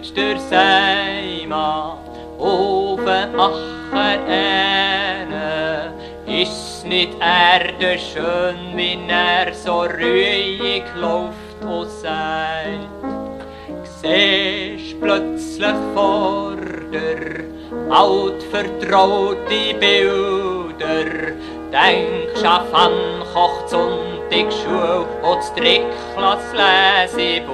dort der Seimann auf dem Acher eine. Ist nicht der schön, wie so ruhig läuft und sagt. Siehst plötzlich vor dir altvertraute Bilder, denkst an Pfannkoch, Sonntagsschule und das Drittklass-Lesebuch.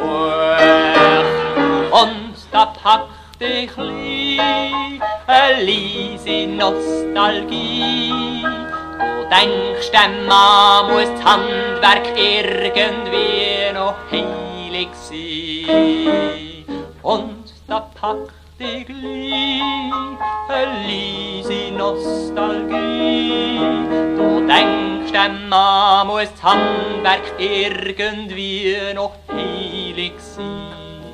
Und da packt dich eine leise Nostalgie. Du denkst, der Mann muss das Handwerk irgendwie noch heilig sein. Und da packt dich eine leise Nostalgie. Du denkst, der Mann muss das Handwerk irgendwie noch heilig sein.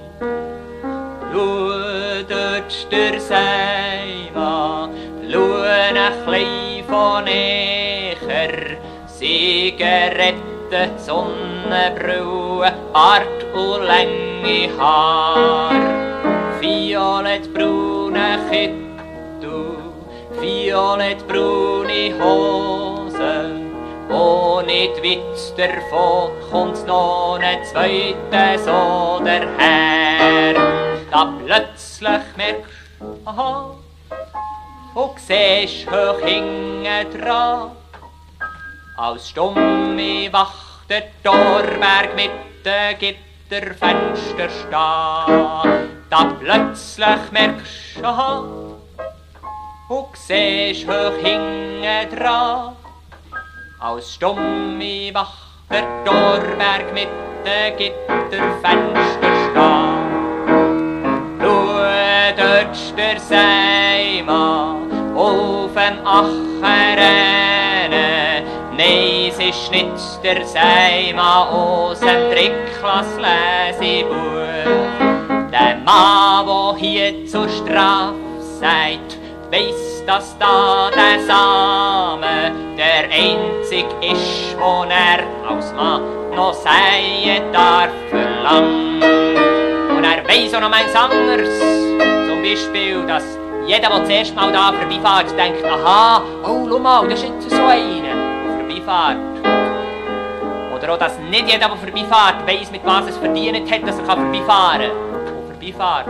Schau dort der Seimann, schau ein bisschen von näher. Zigaretten, Sonnenbrille, Bart und lange Haar. Violettbraune Kittel, violettbraune Hose. Ohne Witz davon kommt noch ein zweiter so daher. Da plötzlich merkst du, aha, und siehst hoch hinten dran, als stumme Wacht der Torberg mit den Gitterfenster stehen. Da plötzlich merkst du, aha, und siehst hoch hinten dran, als stumme Wacht der Torberg mit den Gitterfenster stehen. Schau dort der Seimann auf dem Acher eine. Nein, es ist nicht der Seimann aus dem Drittklass-Lesebuch. Der Mann, der hier zur Strafe sagt, weiss, dass da der Same der einzig ist, wo als Mann noch sein darf für lang. Und weiss auch noch eins anderes, zum Beispiel, dass jeder, der zuerst mal da vorbeifährt, denkt, aha, oh, schau mal, das ist jetzt so einer, der vorbeifährt. Oder auch, dass nicht jeder, der vorbeifährt, weiss, mit was es verdient hat, dass er vorbeifahren kann. Und vorbeifährt.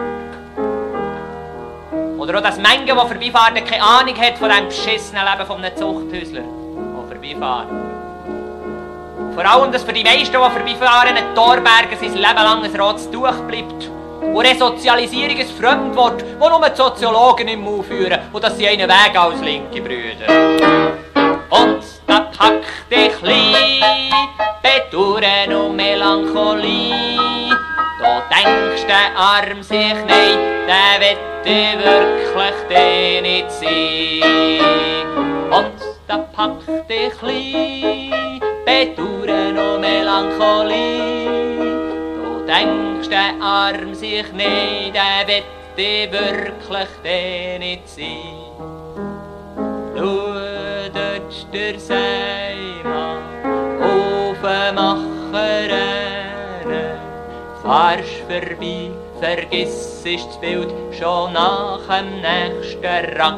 Oder auch, dass Menge, die vorbeifahren, keine Ahnung hat von diesem beschissenen Leben von einem Zuchthäusler, der vorbeifährt. Vor allem, dass für die meisten, die vorbeifahren, ein Torberger sein Leben lang ein rotes Tuch bleibt. Und Resozialisierung ein Fremdwort, das nur die Soziologen im Mund führen. Und das sind einen Weg als linke Brüder. Und da packt dich Bedauern und Melancholie. Da denkst der Arm sich, nein, der will wirklich den nicht sein. Und da packt dich Bedauern und Melancholie. Da denkst der Arm sich, nein, der will wirklich den nicht sein. Schau dort der Seimann auf dem Acher eine. Fahrst vorbei, vergiss das Bild schon nach dem nächsten Rack.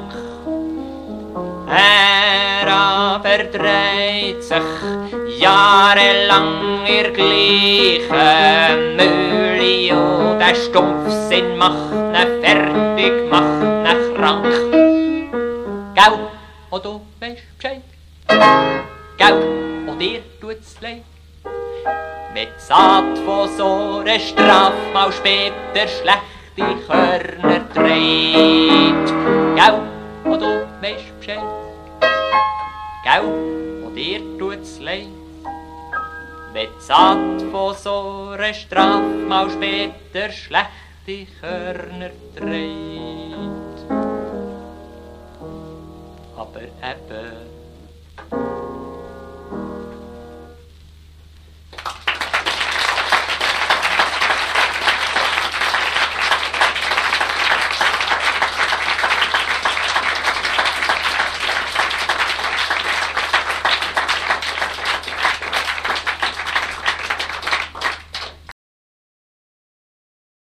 Er verdreht sich jahrelang in gleichen Mühle und der Stumpfsinn macht ihn fertig, macht ihn krank. Gell, und du weisst Bescheid. Gell, und dir tut's leid. Mit Saat von so einer Strafe mal später schlechte Körner trägt. Gell, und du weisst Bescheid. Gell, und dir tut's leid. Mit Saat von so einer Strafe mal später schlechte Körner trägt. Aber eben